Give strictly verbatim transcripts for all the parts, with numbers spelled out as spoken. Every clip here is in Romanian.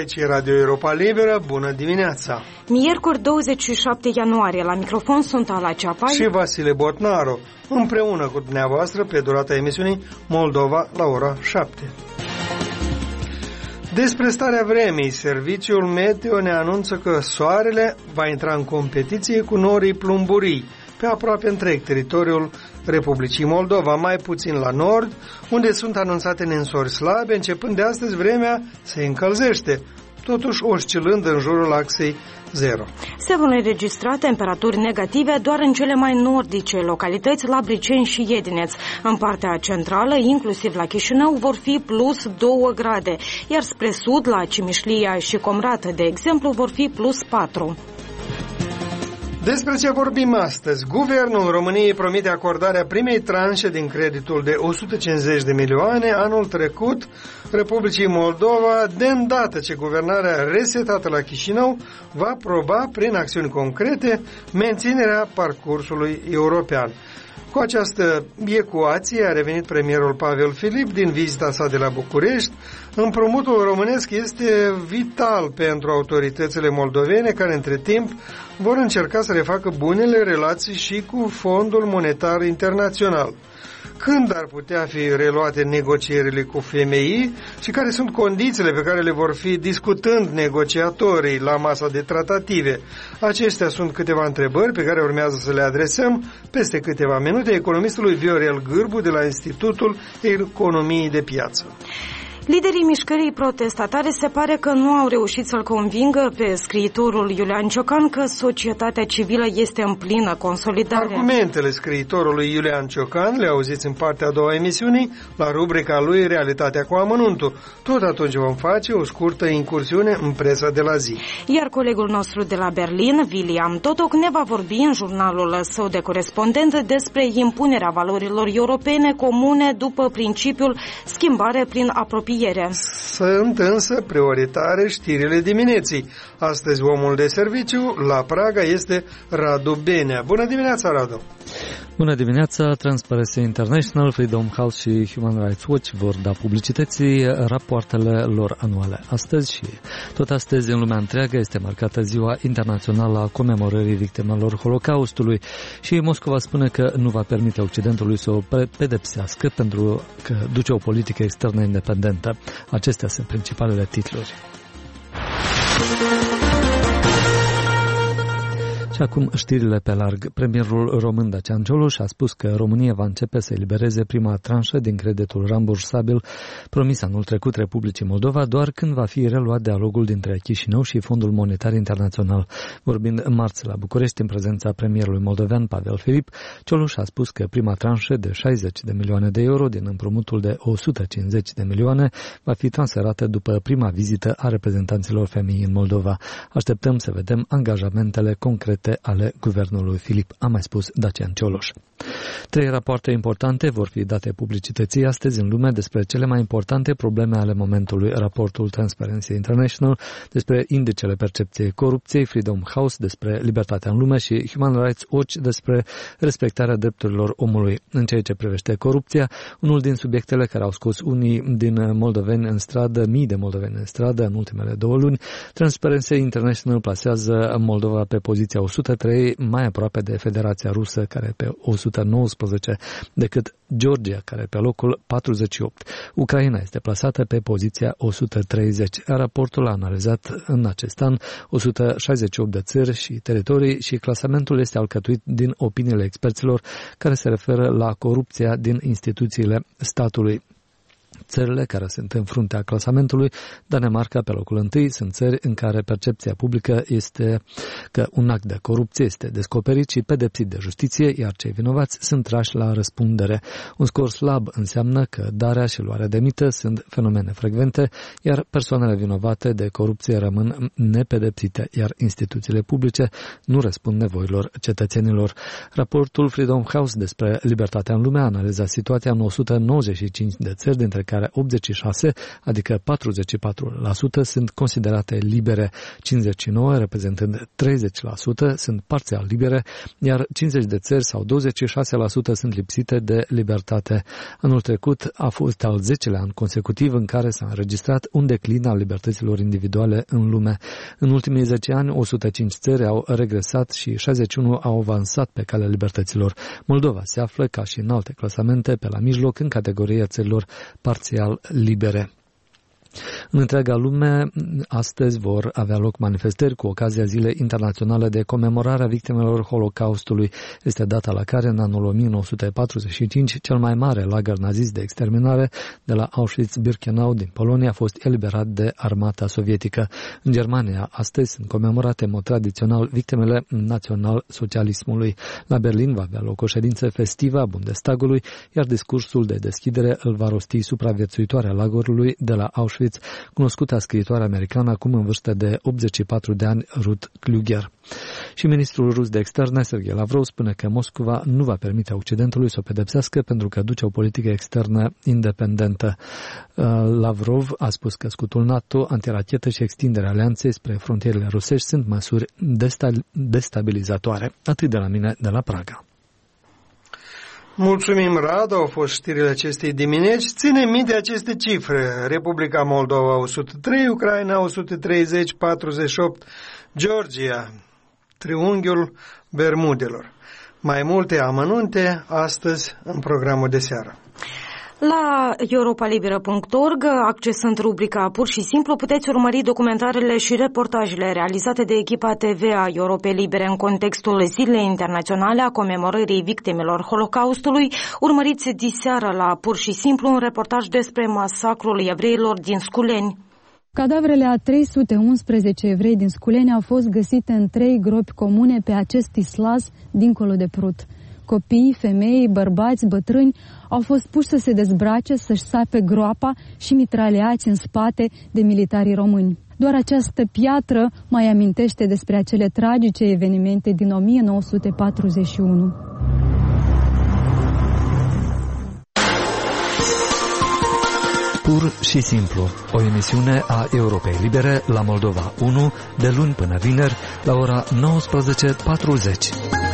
Aici e Radio Europa Liberă, bună dimineața! Miercuri douăzeci și șapte ianuarie, la microfon sunt Ala Ceapai și Vasile Botnaru, împreună cu dumneavoastră pe durata emisiunii Moldova la ora șapte. Despre starea vremii, serviciul meteo ne anunță că soarele va intra în competiție cu norii plumburii pe aproape întreg teritoriul Republicii Moldova, mai puțin la nord, unde sunt anunțate ninsori slabe. Începând de astăzi, vremea se încălzește, totuși oscilând în jurul axei zero. Se vor înregistra temperaturi negative doar în cele mai nordice localități, la Briceni și Iedineț. În partea centrală, inclusiv la Chișinău, vor fi plus două grade, iar spre sud, la Cimișlia și Comrat, de exemplu, vor fi plus patru. Despre ce vorbim astăzi? Guvernul României promite acordarea primei tranșe din creditul de o sută cincizeci de milioane anul trecut Republicii Moldova, de îndată ce guvernarea resetată la Chișinău va proba prin acțiuni concrete menținerea parcursului european. Cu această ecuație a revenit premierul Pavel Filip din vizita sa de la București. Împrumutul românesc este vital pentru autoritățile moldovene, care între timp vor încerca să refacă bunele relații și cu Fondul Monetar Internațional. Când ar putea fi reluate negocierile cu F M I și care sunt condițiile pe care le vor fi discutând negociatorii la masa de tratative? Acestea sunt câteva întrebări pe care urmează să le adresăm peste câteva minute economistului Viorel Gârbu de la Institutul Economiei de Piață. Liderii mișcării protestatare se pare că nu au reușit să-l convingă pe scriitorul Iulian Ciocan că societatea civilă este în plină consolidare. Argumentele scriitorului Iulian Ciocan le auziți în partea a doua emisiunii, la rubrica lui Realitatea cu amănuntul. Tot atunci vom face o scurtă incursiune în presa de la zi. Iar colegul nostru de la Berlin, William Totoc, ne va vorbi în jurnalul său de corespondent despre impunerea valorilor europene comune după principiul schimbare prin apropiere. Sunt însă prioritare știrile dimineții. Astăzi omul de serviciu la Praga este Radu Benea. Bună dimineața, Radu! Bună dimineața! Transparency International, Freedom House și Human Rights Watch vor da publicității rapoartele lor anuale. Astăzi și tot astăzi în lumea întreagă este marcată Ziua Internațională a Comemorării Victimelor Holocaustului și Moscova spune că nu va permite Occidentului să o pedepsească pentru că duce o politică externă independentă. Acestea sunt principalele titluri. Și acum știrile pe larg. Premierul român Dacian Cioloș a spus că România va începe să elibereze prima tranșă din creditul rambursabil promis anul trecut Republicii Moldova doar când va fi reluat dialogul dintre Chișinău și Fondul Monetar Internațional. Vorbind marți la București în prezența premierului moldovean Pavel Filip, Cioloș a spus că prima tranșă de șaizeci de milioane de euro din împrumutul de o sută cincizeci de milioane va fi transferată după prima vizită a reprezentanților F M I în Moldova. Așteptăm să vedem angajamentele concrete ale guvernului Filip, a mai spus Dacian Cioloș. Trei rapoarte importante vor fi date publicității astăzi în lume despre cele mai importante probleme ale momentului. Raportul Transparency International despre indicele percepției corupției, Freedom House despre libertatea în lume și Human Rights Watch despre respectarea drepturilor omului. În ceea ce privește corupția, unul din subiectele care au scos unii din moldoveni în stradă, mii de moldoveni în stradă în ultimele două luni, Transparency International plasează Moldova pe poziția o sută trei, mai aproape de Federația Rusă, care pe o sută nouăsprezece, decât Georgia, care pe locul patruzeci și opt. Ucraina este plasată pe poziția o sută treizeci. Raportul a analizat în acest an o sută șaizeci și opt de țări și teritorii și clasamentul este alcătuit din opiniile experților care se referă la corupția din instituțiile statului. Țările care sunt în fruntea clasamentului, Danemarca pe locul întâi, sunt țări în care percepția publică este că un act de corupție este descoperit și pedepsit de justiție, iar cei vinovați sunt trași la răspundere. Un scor slab înseamnă că darea și luarea de mită sunt fenomene frecvente, iar persoanele vinovate de corupție rămân nepedepsite, iar instituțiile publice nu răspund nevoilor cetățenilor. Raportul Freedom House despre libertatea în lume a analizat situația în o sută nouăzeci și cinci de țări, dintre care care optzeci și șase, adică patruzeci și patru la sută, sunt considerate libere, cincizeci și nouă, reprezentând treizeci la sută, sunt parțial libere, iar cincizeci de țări sau douăzeci și șase la sută sunt lipsite de libertate. Anul trecut a fost al zecelea an consecutiv în care s-a înregistrat un declin al libertăților individuale în lume. În ultimii zece ani, o sută cinci țări au regresat și șaizeci și unu au avansat pe calea libertăților. Moldova se află, ca și în alte clasamente, pe la mijloc în categoria țărilor parțial libere. În întreaga lume, astăzi vor avea loc manifestări cu ocazia Zilei Internaționale de Comemorare a Victimelor Holocaustului. Este data la care, în anul o mie nouă sute patruzeci și cinci, cel mai mare lagăr nazist de exterminare de la Auschwitz-Birkenau din Polonia a fost eliberat de armata sovietică. În Germania, astăzi sunt comemorate în mod tradițional victimele național-socialismului. La Berlin va avea loc o ședință festivă a Bundestagului, iar discursul de deschidere îl va rosti supraviețuitoarea lagărului de la Auschwitz, cunoscuta scriitoare americană acum în vârstă de optzeci și patru de ani, Ruth Kluger. Și ministrul rus de externe, Sergei Lavrov, spune că Moscova nu va permite Occidentului să o pedepsească pentru că duce o politică externă independentă. Lavrov a spus că scutul NATO, antirachetă și extinderea alianței spre frontierele rusești sunt măsuri destabilizatoare. Atât de la mine, de la Praga. Mulțumim, Radu, au fost știrile acestei dimineți. Ținem minte aceste cifre. Republica Moldova o sută trei, Ucraina o sută treizeci, patruzeci și opt, Georgia, triunghiul Bermudelor. Mai multe amănunte astăzi în programul de seară. La europalibera punct org, accesând rubrica Pur și Simplu, puteți urmări documentarele și reportajele realizate de echipa T V a Europei Libere în contextul Zilei Internaționale a comemorării victimelor Holocaustului. Urmăriți diseară la Pur și Simplu un reportaj despre masacrul evreilor din Sculeni. Cadavrele a trei sute unsprezece evrei din Sculeni au fost găsite în trei gropi comune pe acest islas, dincolo de Prut. Copii, femei, bărbați, bătrâni au fost puși să se dezbrace, să-și sape groapa și mitraliați în spate de militarii români. Doar această piatră mai amintește despre acele tragice evenimente din o mie nouă sute patruzeci și unu. Pur și Simplu, o emisiune a Europei Libere la Moldova unu, de luni până vineri, la ora nouăsprezece patruzeci.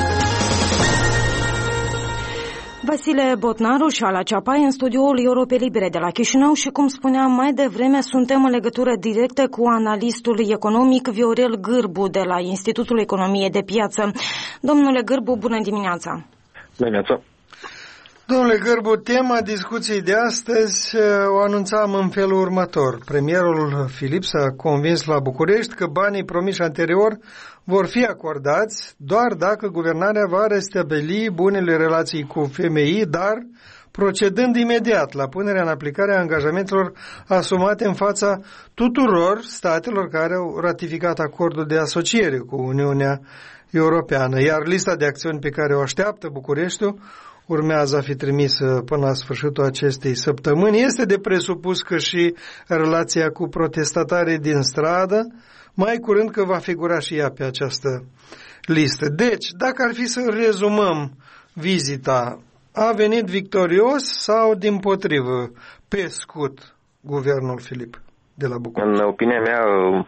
Vasile Botnaru și Ala Ceapai în studioul Europei Libere de la Chișinău și, cum spuneam mai devreme, suntem în legătură directă cu analistul economic Viorel Gârbu de la Institutul Economiei de Piață. Domnule Gârbu, bună dimineața! Bună dimineața! Domnule Gârbu, tema discuției de astăzi o anunțam în felul următor. Premierul Filip s-a convins la București că banii promiși anterior vor fi acordați doar dacă guvernarea va restabili bunele relații cu F M I, dar procedând imediat la punerea în aplicare a angajamentelor asumate în fața tuturor statelor care au ratificat acordul de asociere cu Uniunea Europeană. Iar lista de acțiuni pe care o așteaptă Bucureștiul urmează a fi trimisă până la sfârșitul acestei săptămâni. Este de presupus că și relația cu protestatarii din stradă mai curând că va figura și ea pe această listă. Deci, dacă ar fi să rezumăm vizita, a venit victorios sau dimpotrivă, pe scut, guvernul Filip de la București? În opinia mea,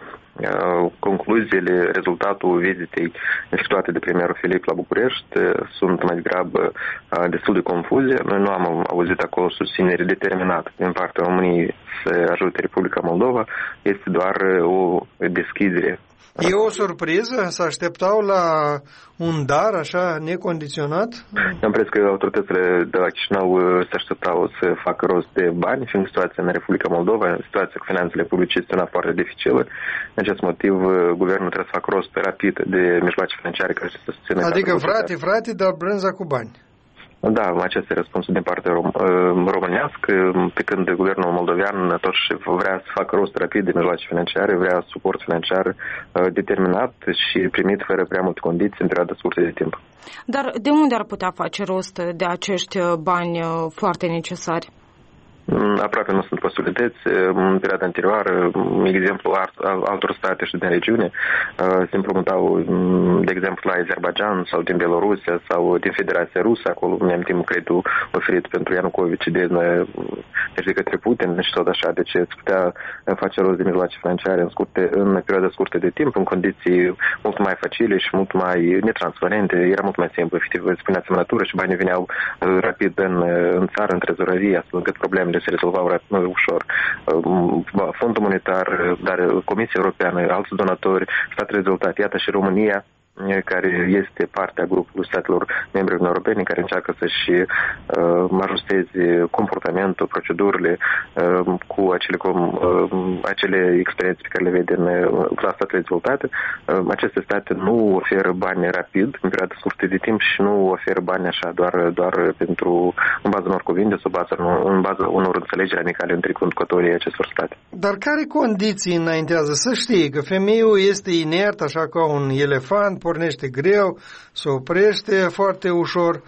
concluziile, rezultatul vizitei efectuate de premierul Filip la București sunt mai degrabă destul de confuze. Noi nu am auzit acolo susținere determinată din partea României să ajute Republica Moldova. Este doar o deschidere. E o surpriză? Se așteptau la un dar așa necondiționat? Am crezut că autoritățile de la Chișinău se așteptau să facă rost de bani, fiind situația în Republica Moldova, situația cu finanțele publice este una foarte dificilă. În acest motiv, guvernul trebuie să facă rost rapid de mijloace financiare care să susțină. Adică frate, frate, dar brânza cu bani. Da, acesta e răspunsul din partea rom- românească, pe când guvernul moldovean totuși vrea să facă rost rapid de mijloace financiare, vrea suport financiar determinat și primit fără prea multe condiții în perioada scurtă de timp. Dar de unde ar putea face rost de acești bani foarte necesari? Aproape nu sunt posibilități. În perioada anterioară, exemplu altor state și din regiune se împrumutau, de exemplu, la Azerbaijan sau din Belorusia sau din Federația Rusă. Acolo ne amintim creditul oferit pentru Ianucovici din deci de către Putin și tot așa, deci îți putea face rost de mijloace financiare în, scurte, în perioade scurte de timp, în condiții mult mai facile și mult mai netransparente, era mult mai simplu, efectiv, spunea semnătură și banii veneau rapid în, în țară, în trezorerie, astfel încât problemele se rezolvau ușor. Fondul monetar, dar Comisia Europeană, alți donatori, stat rezultat, iată și România, care este parte a grupului statelor membre Uniunii Europene, care încearcă să-și uh, ajusteze comportamentul, procedurile uh, cu acele, com, uh, acele experiențe pe care le vedem la statele dezvoltate. Uh, aceste state nu oferă bani rapid, în perioada scurtă de timp, și nu oferă bani așa doar, doar pentru, în baza unor cuvinte sau bază, în baza unor înțelegeri amicale între conducătorii acestor state. Dar care condiții înaintează? Să știi că femeiul este inert, așa ca un elefant, pornește greu, se oprește foarte ușor.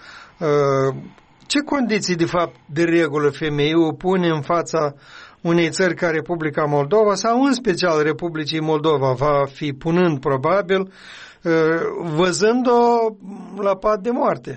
Ce condiții, de fapt, de regulă femeiul pune în fața unei țări ca Republica Moldova sau în special Republicii Moldova va fi punând probabil, văzând-o la pat de moarte?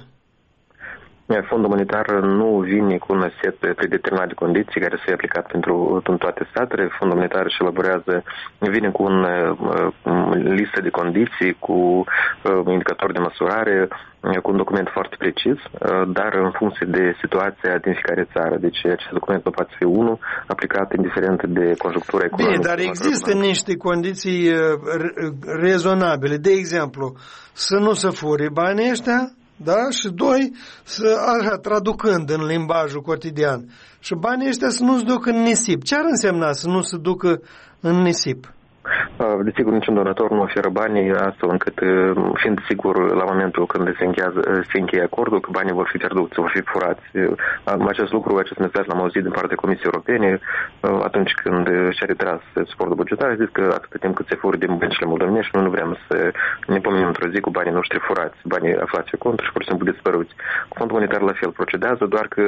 Fondul monetar nu vine cu un set predeterminat de condiții care să fie aplicat pentru toate statele. Fondul monetar își elaborează, vine cu un uh, listă de condiții, cu uh, indicatori de măsurare, uh, cu un document foarte precis, uh, dar în funcție de situația din fiecare țară. Deci acest document nu poate fi unul aplicat indiferent de conjunctura economică. Bine, dar există niște condiții uh, rezonabile. De exemplu, să nu se fure banii ăștia, da? Și doi, să, așa, traducând în limbajul cotidian, și banii ăștia să nu se ducă în nisip. Ce ar însemna să nu se ducă în nisip? Desigur, niciun donator nu oferă banii astfel încât, fiind sigur la momentul când se, închează, se încheie acordul, că banii vor fi pierduți, vor fi furați. Acest lucru, acest mesaj l-am auzit din partea Comisiei Europene atunci când și-a retras suportul bugetar. A zis că atât timp cât se fură din băncile moldovenești, noi nu vrem să ne pomenim într-o zi cu banii noștri furați, banii aflați pe cont și pur și simplu dispăruți. Fondul monetar la fel procedează, doar că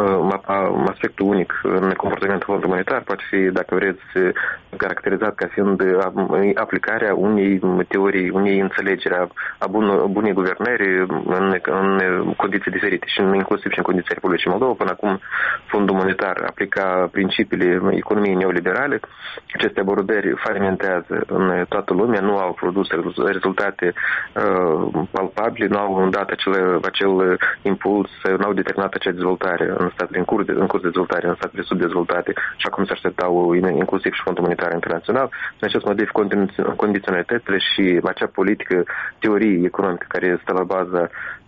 aspectul unic în comportamentul fondului monetar poate fi, dacă vreți, caracterizat ca fiind aplicarea unei teorii, unei înțelegeri a bun, bunei guvernări în, în condiții diferite și inclusiv și în condiții Republicii Moldova. Până acum Fondul monetar aplica principiile economiei neoliberale. Aceste abordări falimentează în toată lumea, nu au produs rezultate uh, palpabile, nu au dat acel, acel impuls, nu au determinat acea dezvoltare în statele în curs de, în curs de dezvoltare, în statele subdezvoltate, așa cum se așteptau inclusiv și Fondul monetar internațional. În acest motiv, condiționalitățile și acea politică, teorie economică care stă la baza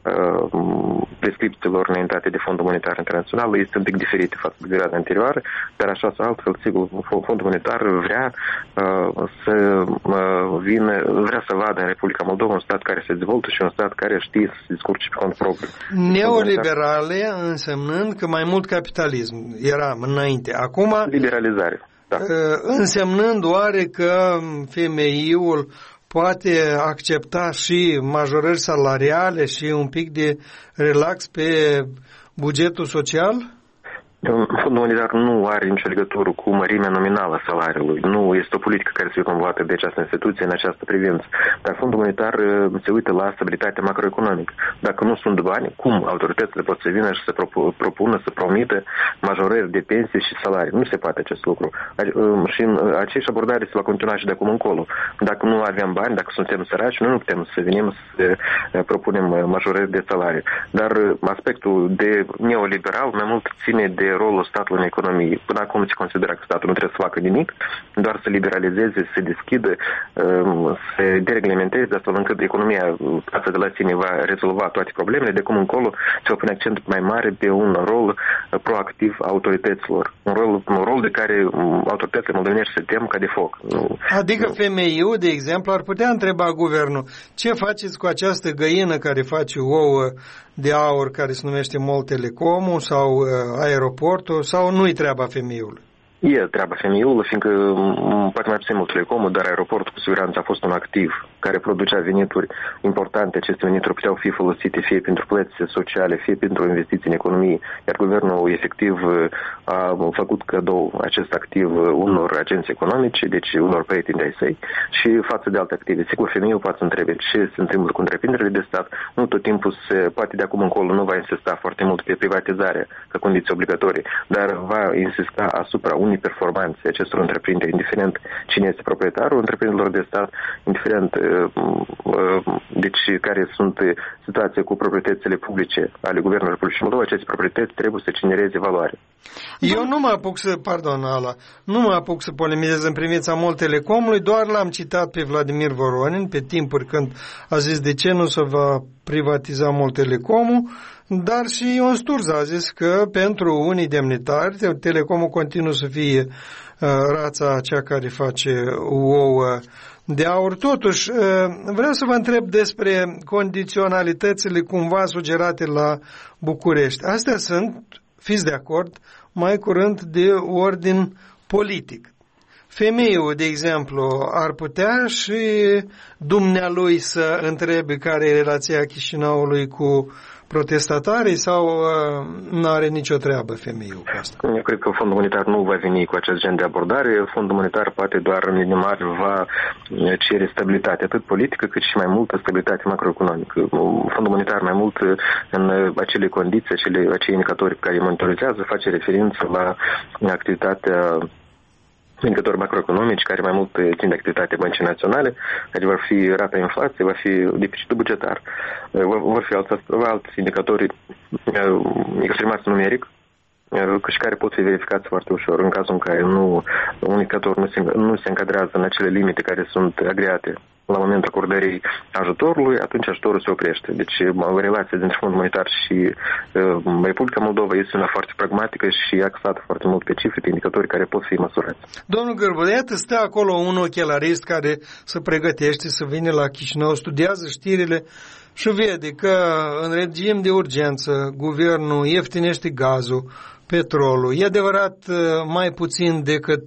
uh, prescripțiilor înaintate de Fondul monetar internațional este un pic diferită față de perioada anterioară, dar așa sau altfel, sigur, Fondul monetar vrea uh, să uh, vină, vrea să vadă în Republica Moldova un stat care se dezvoltă și un stat care știe să se descurce pe cont propriu. Neoliberale însemnând că mai mult capitalism era înainte. Acum liberalizare. Da. Însemnând oare că femeiul poate accepta și majorări salariale și un pic de relax pe bugetul social? Fondul monetar nu are nicio legătură cu mărimea nominală a salariului. Nu este o politică care să fie promovată de această instituție în această privință. Dar Fondul monetar se uită la stabilitatea macroeconomică. Dacă nu sunt bani, cum autoritățile pot să vină și să propună, să promită majorări de pensii și salarii? Nu se poate acest lucru. Și aceeași abordare se va continua și de acum încolo. Dacă nu avem bani, dacă suntem săraci, noi nu putem să venim să propunem majorări de salarii. Dar aspectul de neoliberal mai mult ține de rolul statului în economie. Până acum se consideră că statul nu trebuie să facă nimic, doar să liberalizeze, să deschidă, să dereglementeze, astfel încât economia față de la sine va rezolva toate problemele. De acum încolo se va pune accent mai mare pe un rol proactiv a autorităților. Un rol, un rol de care autoritățile moldovenești se tem ca de foc. Adică femeiul, de exemplu, ar putea întreba guvernul: ce faceți cu această găină care face ouă de aur care se numește Mol Telecomul sau aeroportul, sau nu-i treaba femeiului? E treaba femeiului, fiindcă poate mai puțin Mol Telecomul, dar aeroportul cu siguranță a fost un activ care producea venituri importante, aceste venituri puteau fi folosite fie pentru plăți sociale, fie pentru investiții în economie, iar guvernul efectiv a făcut cadou acest activ unor agenți economice, deci unor prieteni de-ai săi, și față de alte active. Sigur, femeiul poate să întrebe ce se întâmplă cu întreprinderile de stat. Nu tot timpul se, poate de acum încolo nu va insista foarte mult pe privatizare ca condiții obligatorii, dar va insista asupra unei performanțe acestor întreprinderi, indiferent cine este proprietarul întreprinderilor de stat, indiferent deci care sunt situații cu proprietățile publice ale Guvernului Republicii Moldova, aceste proprietăți trebuie să genereze valoare. Eu nu mă apuc să, pardon, Ala, nu mă apuc să polemizez în privința Mol Telecomului, doar l-am citat pe Vladimir Voronin pe timpuri când a zis de ce nu se va privatiza Mol Telecomul, dar și Ion Sturza a zis că pentru unii demnitari Telecomul continuă să fie uh, rața cea care face ouă de aur. Totuși, uh, vreau să vă întreb despre condiționalitățile cumva sugerate la București. Astea sunt, fiți de acord, mai curând de ordin politic. Femeiul, de exemplu, ar putea și dumnealui să întrebe care e relația Chișinăului cu protestatarii sau uh, nu are nicio treabă femeiul cu asta? Eu cred că Fondul Monetar nu va veni cu acest gen de abordare. Fondul Monetar poate doar în minimal va cere stabilitate, atât politică cât și mai multă stabilitate macroeconomică. Fondul Monetar mai mult în acele condiții, acele, acei indicatori pe care îi monitorizează, face referință la activitatea indicatori macroeconomici care mai mult țin de activitate băncii naționale, care vor fi rata inflației, va fi deficitul bugetar, vor fi alți, alți indicatori exprimați numeric, și care pot fi verificați foarte ușor în cazul în care nu, un indicator nu se, nu se încadrează în acele limite care sunt agreate la momentul acordării ajutorului, atunci ajutorul se oprește. Deci relația dintre Fondul Monetar și uh, Republica Moldova este una foarte pragmatică și axată foarte mult pe cifre, pe indicatori care pot fi măsurați. Domnul Gârbu, iată, stă acolo un ochelarist care se pregătește să vină la Chișinău, studiază știrile și vede că în regim de urgență guvernul ieftinește gazul, petrolul. E adevărat mai puțin decât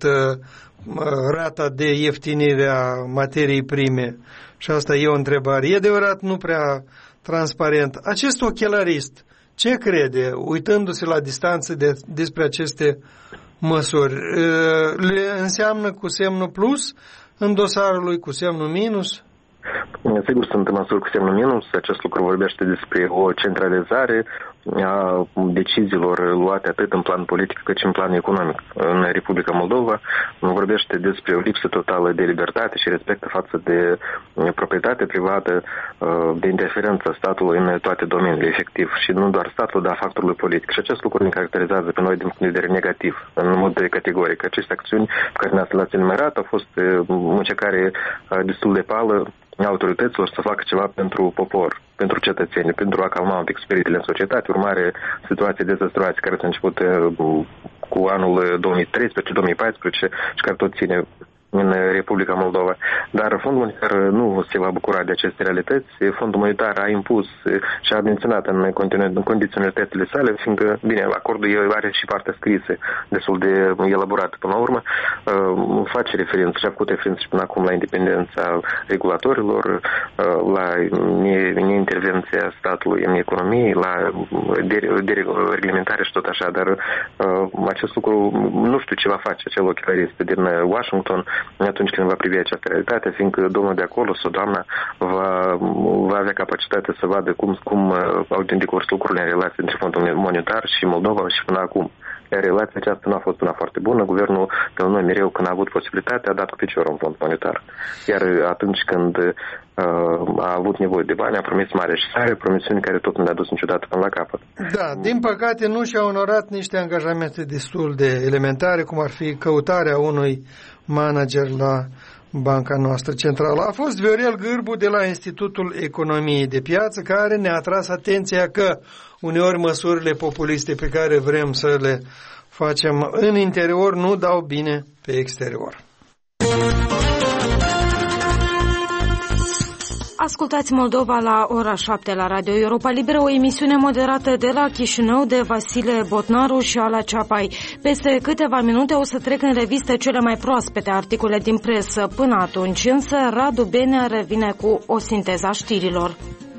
rata de ieftinire a materiei prime. Și asta e o întrebare. E adevărat nu prea transparent. Acest ochelarist, ce crede, uitându-se la distanță de, despre aceste măsuri? Le înseamnă cu semnul plus în dosarul lui, cu semnul minus? Sigur, sunt măsuri cu semnul minus. Acest lucru vorbește despre o centralizare a deciziilor luate atât în plan politic cât și în plan economic. În Republica Moldova vorbește despre o lipsă totală de libertate și respect față de proprietate privată, de interferență statului în toate domeniile, efectiv. Și nu doar statul, dar factorul politic. Și acest lucru ne caracterizează pe noi din punct de vedere negativ, în mod categoric. Aceste acțiuni pe care le-ați enumerat au fost încercare destul de pală autorităților să facă ceva pentru popor, pentru cetățeni, pentru a calma un pic spiritele în societate, urmare situații dezastruoase care s-a început cu anul două mii treisprezece două mii paisprezece și care tot ține în Republica Moldova. Dar Fondul Monetar nu se va bucura de aceste realități. Fondul Monetar a impus și a menționat în, în condiționalitățile sale, fiindcă, bine, acordul are și partea scrisă, destul de elaborată până la urmă, face referință și a făcut referință și până acum la independența regulatorilor, la neintervenția statului în economie, la dereglementare și tot așa, dar acest lucru nu știu ce va face acel ochelarist din Washington atunci când va privi această realitate, fiindcă domnul de acolo sau doamna va, va avea capacitatea să vadă cum, cum au de curs lucrurile în relație între Fondul Monetar și Moldova și până acum. Iar relația aceasta nu a fost una foarte bună. Guvernul pe noi mereu, când a avut posibilitatea, a dat cu piciorul în Fond Monetar. Iar atunci când uh, a avut nevoie de bani, a promis mare și sare, promisiuni care tot nu le-a dus niciodată până la capăt. Da, din păcate nu și-a onorat niște angajamente destul de elementare, cum ar fi căutarea unui manager la banca noastră centrală. A fost Viorel Gârbu de la Institutul Economiei de Piață, care ne-a atras atenția că uneori măsurile populiste pe care vrem să le facem în interior nu dau bine pe exterior. Ascultați Moldova la ora șapte la Radio Europa Liberă, o emisiune moderată de la Chișinău de Vasile Botnaru și Ala Ceapai. Peste câteva minute o să trec în revistă cele mai proaspete articole din presă. Până atunci însă, Radu Benea revine cu o sinteză a știrilor.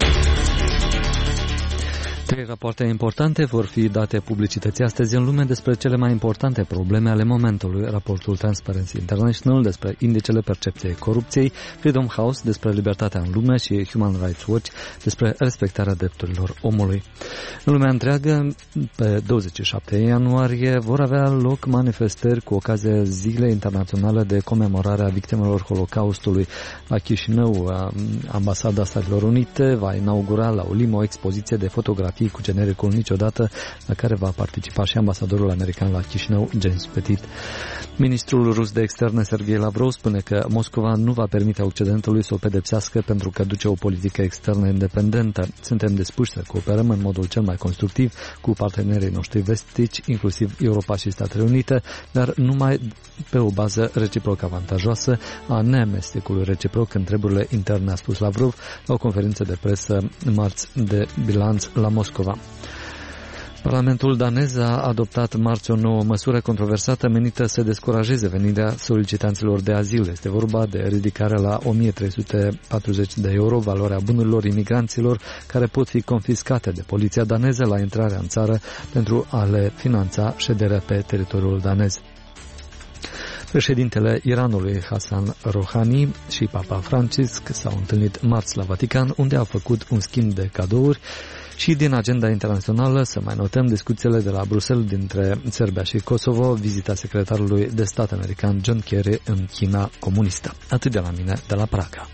Trei rapoarte importante vor fi date publicității astăzi în lume despre cele mai importante probleme ale momentului. Raportul Transparency International despre indicele percepției corupției, Freedom House despre libertatea în lume și Human Rights Watch despre respectarea drepturilor omului. În lumea întreagă, pe douăzeci și șapte ianuarie, vor avea loc manifestări cu ocazia Zilei Internaționale de Comemorare a Victimelor Holocaustului. La Chișinău, Ambasada Statelor Unite va inaugura la Olim o expoziție de fotografii cu genericul Niciodată, la care va participa și ambasadorul american la Chișinău, James Petit. Ministrul rus de externe, Sergei Lavrov, spune că Moscova nu va permite Occidentului să o pedepsească pentru că duce o politică externă independentă. Suntem dispuși să cooperăm în modul cel mai constructiv cu partenerii noștri vestici, inclusiv Europa și Statele Unite, dar numai pe o bază reciproc avantajoasă a neamestecului reciproc în treburile interne, a spus Lavrov la o conferință de presă marți de bilanț la Moscova. Parlamentul danez a adoptat marți o nouă măsură controversată menită să descurajeze venirea solicitanților de azil. Este vorba de ridicarea la o mie trei sute patruzeci de euro valoarea bunurilor imigranților care pot fi confiscate de poliția daneză la intrarea în țară pentru a le finanța șederea pe teritoriul danez. Președintele Iranului Hassan Rouhani și Papa Francisc s-au întâlnit marți la Vatican, unde au făcut un schimb de cadouri. Și din agenda internațională să mai notăm discuțiile de la Bruxelles dintre Serbia și Kosovo, vizita secretarului de stat american John Kerry în China comunistă. Atât de la mine, de la Praga.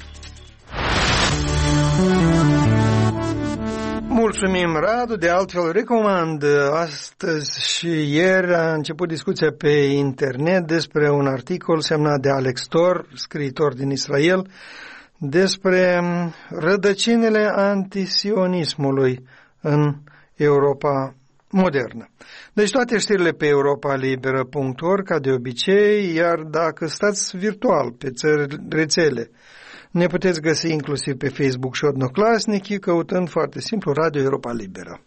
Mulțumim, Radu. De altfel, recomand astăzi și ieri a început discuția pe internet despre un articol semnat de Alex Tor, scriitor din Israel, despre rădăcinile antisionismului în Europa modernă. Deci toate știrile pe europa liberă punct org, ca de obicei, iar dacă stați virtual pe țări, rețele, ne puteți găsi inclusiv pe Facebook și Odnoclasnici, căutând foarte simplu Radio Europa Liberă.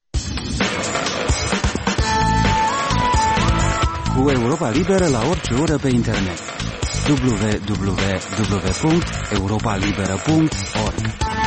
Cu Europa Liberă la orice oră pe internet. w w w punct europa liberă punct org.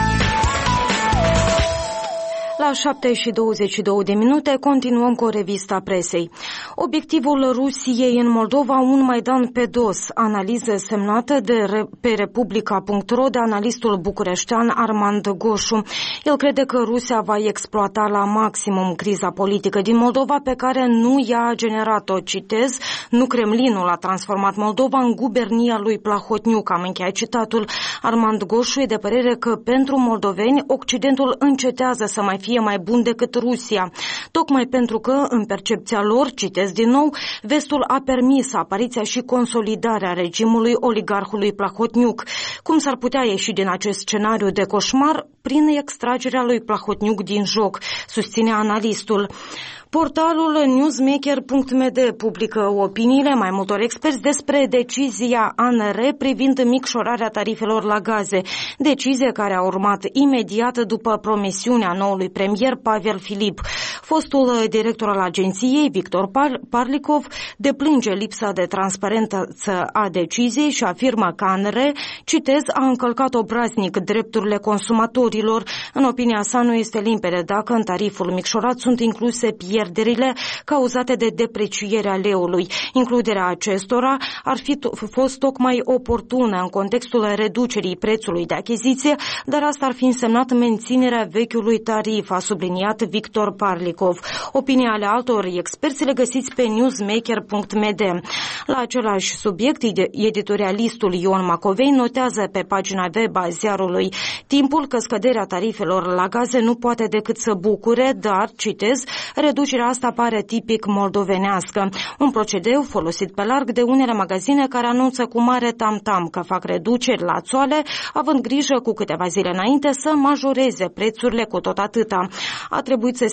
La șapte și douăzeci și două de minute continuăm cu revista presei. Obiectivul Rusiei în Moldova, un Maidan pe dos, analiză semnată de re, pe republica punct ro de analistul bucureștean Armand Goșu. El crede că Rusia va exploata la maximum criza politică din Moldova, pe care nu ea a generat-o. Citez, nu Kremlinul a transformat Moldova în gubernia lui Plahotniuc. Am încheiat citatul. Armand Goșu e de părere că pentru moldoveni Occidentul încetează să mai fie mai bun decât Rusia, tocmai pentru că, în percepția lor, citesc din nou, vestul a permis apariția și consolidarea regimului oligarhului Plahotniuc. Cum s-ar putea ieși din acest scenariu de coșmar? Prin extragerea lui Plahotniuc din joc, susține analistul. Portalul newsmaker punct m d publică opiniile mai multor experți despre decizia A N R privind micșorarea tarifelor la gaze, decizie care a urmat imediat după promisiunea noului premier Pavel Filip. Fostul director al agenției, Victor Parlikov, deplânge lipsa de transparență a deciziei și afirmă că A N R, citez, a încălcat obraznic drepturile consumatorilor. În opinia sa nu este limpede dacă în tariful micșorat sunt incluse pierderile cauzate de deprecierea leului. Includerea acestora ar fi fost tocmai oportună în contextul reducerii prețului de achiziție, dar asta ar fi însemnat menținerea vechiului tarif, a subliniat Victor Parlikov. Opinia ale altor experți le găsiți pe newsmaker punct m d. La același subiect, editorialistul Ion Macovei notează pe pagina web a ziarului Timpul că scăderea tarifelor la gaze nu poate decât să bucure, dar, citez, reducerea asta pare tipic moldovenească. Un procedeu folosit pe larg de unele magazine care anunță cu mare tam-tam că fac reduceri la țoale, având grijă cu câteva zile înainte să majoreze prețurile cu tot atâta. A trebuit să se aleagă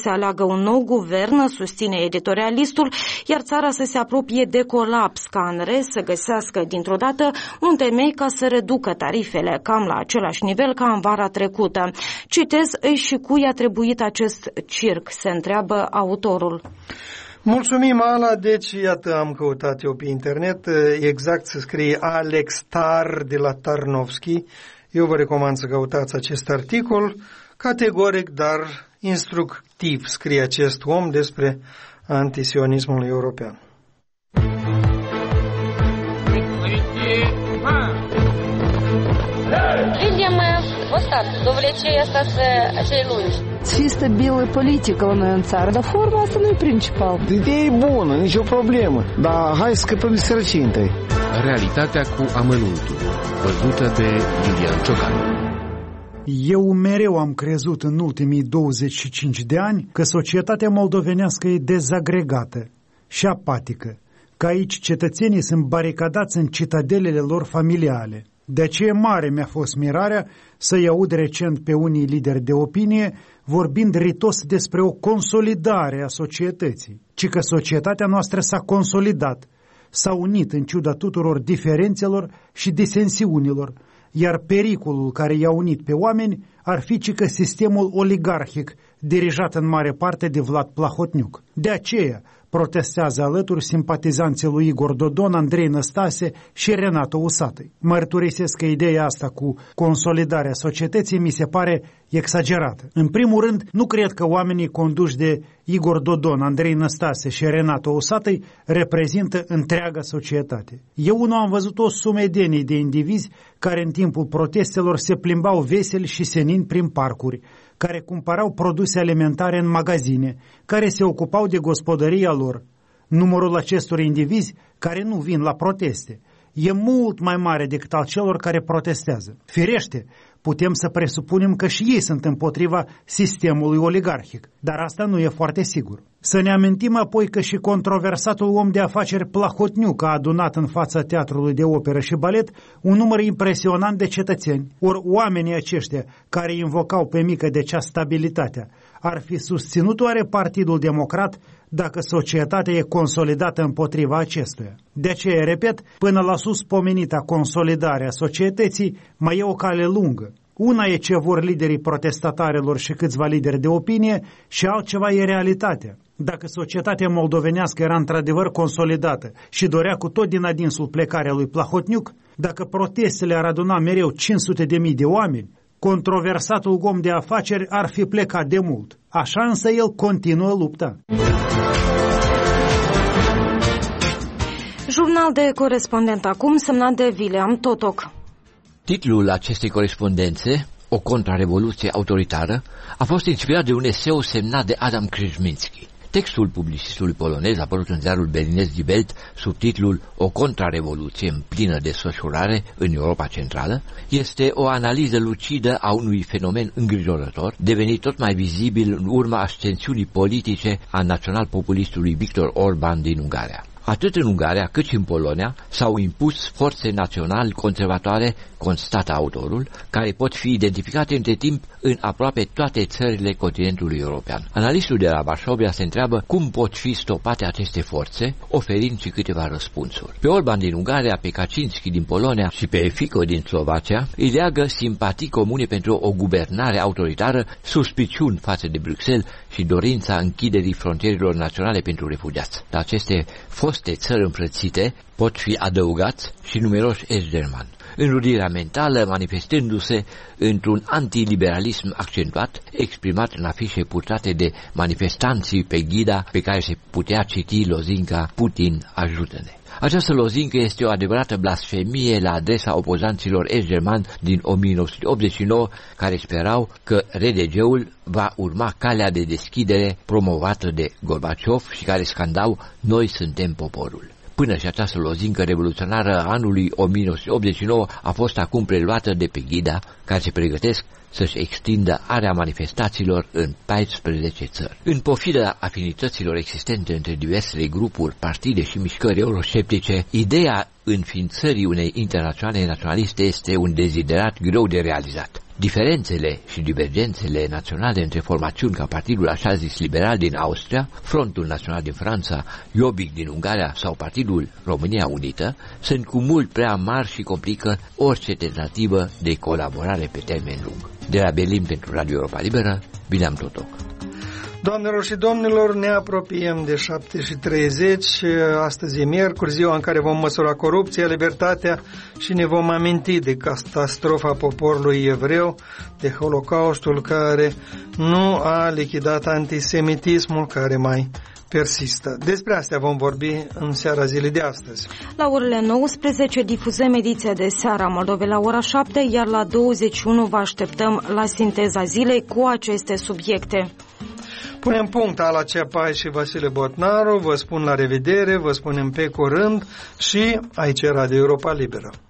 un nou guvern, susține editorialistul, iar țara să se apropie de colaps, ca în rest să găsească dintr-o dată un temei ca să reducă tarifele cam la același nivel ca în vara trecută. Citez, și cui a trebuit acest circ, se întreabă autorul. Mulțumim, Ala. Deci, iată, am căutat eu pe internet, exact se scrie Alex Tar de la Tarnovski. Eu vă recomand să căutați acest articol, categoric, dar instructiv scrie acest om despre antisionismul european. Видим вот так, до влечения остаться cei lungi. Чисто белая политика у нас în țară, dar forma asta nu e principal. Ideea e bună, nicio problemă, dar hai să scăpăm de sărăcie întâi. Realitatea cu amănuntul, văzută de Iulian Ciocan. Eu mereu am crezut în ultimii douăzeci și cinci de ani că societatea moldovenească e dezagregată și apatică, că aici cetățenii sunt baricadați în citadelele lor familiale. De aceea mare mi-a fost mirarea să-i aud recent pe unii lideri de opinie vorbind ritos despre o consolidare a societății, ci că societatea noastră s-a consolidat, s-a unit în ciuda tuturor diferențelor și disensiunilor, iar pericolul care i-a unit pe oameni ar fi ci că sistemul oligarhic, dirijat în mare parte de Vlad Plahotniuc. De aceea protestează alături simpatizanții lui Igor Dodon, Andrei Năstase și Renato Usatăi. Mărturisesc că ideea asta cu consolidarea societății mi se pare exagerată. În primul rând, nu cred că oamenii conduși de Igor Dodon, Andrei Năstase și Renato Usatăi reprezintă întreaga societate. Eu nu am văzut o sumedenie de indivizi care în timpul protestelor se plimbau veseli și senin prin parcuri, care cumpărau produse alimentare în magazine, care se ocupau de gospodăria lor. Numărul acestor indivizi care nu vin la proteste e mult mai mare decât al celor care protestează. Firește, putem să presupunem că și ei sunt împotriva sistemului oligarhic, dar asta nu e foarte sigur. Să ne amintim apoi că și controversatul om de afaceri Plahotniuc a adunat în fața teatrului de operă și balet un număr impresionant de cetățeni. Ori oamenii aceștia care invocau pe mică de cea stabilitatea ar fi susținut oare Partidul Democrat dacă societatea e consolidată împotriva acestuia. De aceea, repet, până la sus pomenita consolidare a societății mai e o cale lungă. Una e ce vor liderii protestatarilor și câțiva lideri de opinie și altceva e realitatea. Dacă societatea moldovenească era într-adevăr consolidată și dorea cu tot din adinsul plecarea lui Plahotniuc, dacă protestele ar aduna mereu cinci sute de mii de oameni, controversatul om de afaceri ar fi plecat de mult. Așa însă el continuă lupta. Jurnal de corespondent acum, semnat de William Totoc. Titlul acestei corespondențe, O contrarevoluție autoritară, a fost inspirat de un eseu semnat de Adam Krzyżminski. Textul publicistului polonez, apărut în ziarul berlinez Die Welt sub titlul O contrarevoluție în plină desfășurare în Europa Centrală, este o analiză lucidă a unui fenomen îngrijorător, devenit tot mai vizibil în urma ascensiunii politice a național-populistului Viktor Orban din Ungaria. Atât în Ungaria cât și în Polonia s-au impus forțe naționali conservatoare, constată autorul, care pot fi identificate între timp în aproape toate țările continentului european. Analistul de la Varșovia se întreabă cum pot fi stopate aceste forțe, oferind și câteva răspunsuri. Pe Orban din Ungaria, pe Kaczynski din Polonia și pe Fico din Slovacia îi leagă simpatii comune pentru o guvernare autoritară, suspiciuni față de Bruxelles și dorința închiderii frontierelor naționale pentru refugiați. La aceste foste țări împrățite pot fi adăugați și numeroși est-germani. Înrudirea mentală manifestându-se într-un antiliberalism accentuat, exprimat în afișe purtate de manifestanții pe ghida pe care se putea citi lozinca Putin ajută-ne. Această lozincă este o adevărată blasfemie la adresa opozanților est-germani din o mie nouă sute optzeci și nouă, care sperau că R D G-ul va urma calea de deschidere promovată de Gorbaciov și care scandau "Noi suntem poporul". Până și această lozincă revoluționară a anului o mie nouă sute optzeci și nouă a fost acum preluată de pe ghida, care se pregătesc să-și extindă area manifestațiilor în paisprezece țări. În pofida afinităților existente între diversele grupuri, partide și mișcări eurosceptice, ideea înființării unei internaționale naționaliste este un deziderat greu de realizat. Diferențele și divergențele naționale între formațiuni ca Partidul așa zis liberal din Austria, Frontul Național din Franța, Jobbik din Ungaria sau Partidul România Unită sunt cu mult prea mari și complică orice tentativă de colaborare pe termen lung. De la Berlin pentru Radio Europa Liberă, Bileam Totoc. Doamnelor și domnilor, ne apropiem de șapte și treizeci, astăzi e miercuri, ziua în care vom măsura corupția, libertatea și ne vom aminti de catastrofa poporului evreu, de Holocaustul care nu a lichidat antisemitismul care mai persistă. Despre astea vom vorbi în seara zilei de astăzi. La orele nouăsprezece difuzăm ediția de seara Moldovei la ora șapte, iar la douăzeci și unu vă așteptăm la sinteza zilei cu aceste subiecte. Punem punct Ala Ceapai și Vasile Botnaru, vă spun la revedere, vă spunem pe curând și aici e Radio Europa Liberă.